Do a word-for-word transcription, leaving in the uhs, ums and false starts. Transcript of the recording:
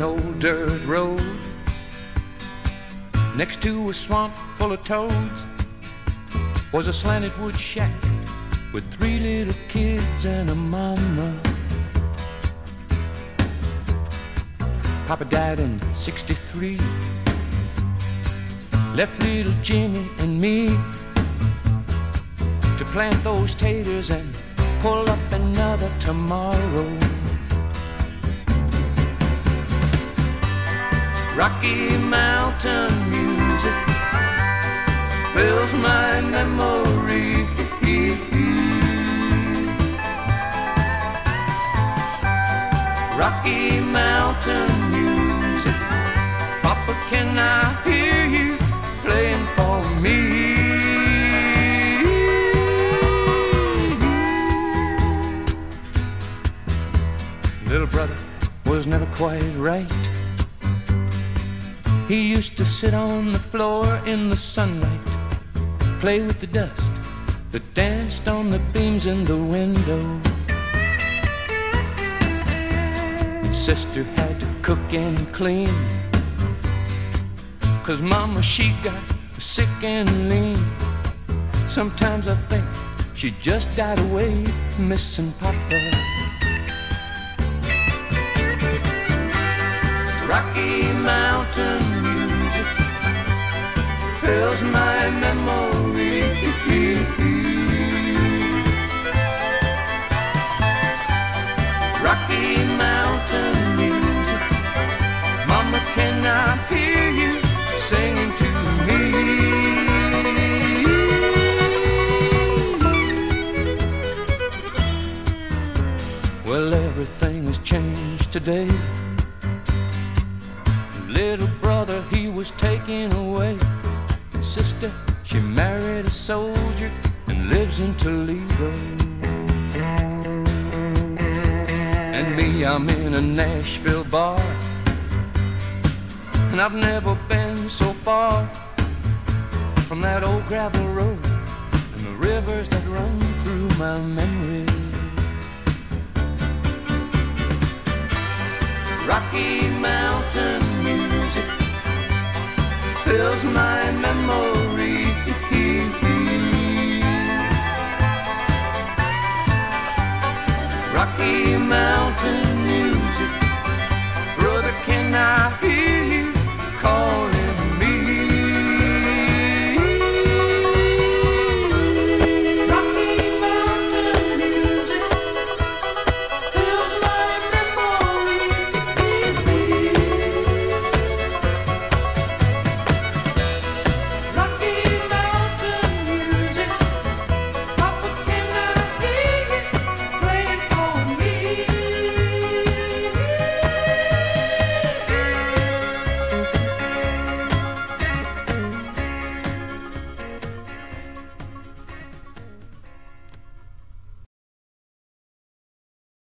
an old dirt road next to a swamp full of toads was a slanted wood shack with three little kids and a mama. Papa died in sixty-three, left little Jimmy and me to plant those taters and pull up another tomorrow. Rocky Mountain music fills my memory. Rocky Mountain music, Papa, can I hear you playing for me? Little brother was never quite right. He used to sit on the floor in the sunlight, play with the dust that danced on the beams in the window. Sister had to cook and clean, 'cause Mama, she got sick and lean. Sometimes I think she just died away, missing Papa. Rocky Mountain music fills my memory. Rocky Mountain music, Mama, can I hear you singing to me? Well, everything has changed today. Little brother, he was taken away. Sister, she married a soldier and lives in Toledo. And me, I'm in a Nashville bar, and I've never been so far from that old gravel road and the rivers that run through my memory.